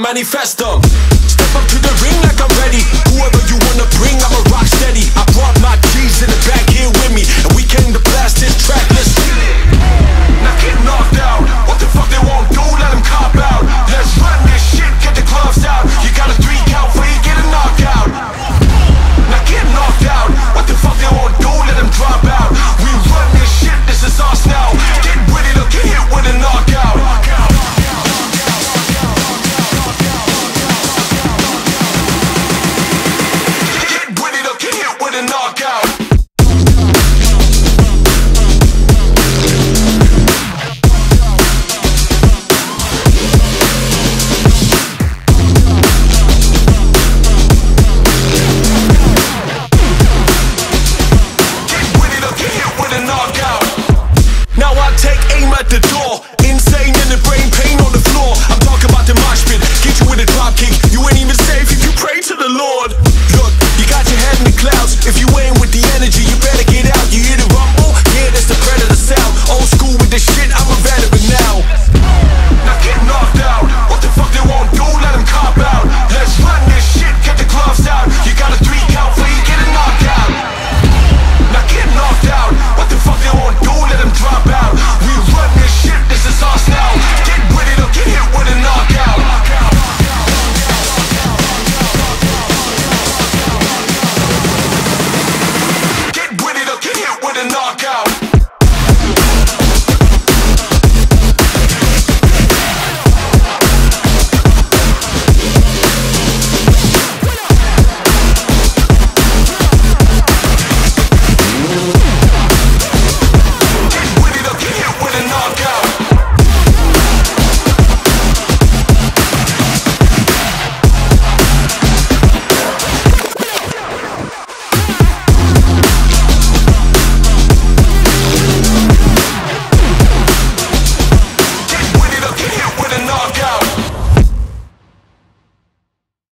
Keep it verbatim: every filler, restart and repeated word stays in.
manifest them. Step up to the ring like I'm ready. Whoever you wanna bring, I'ma rock steady. I brought my keys in the back here with me, and we came to blast this track. Let's get it. Not get knocked out.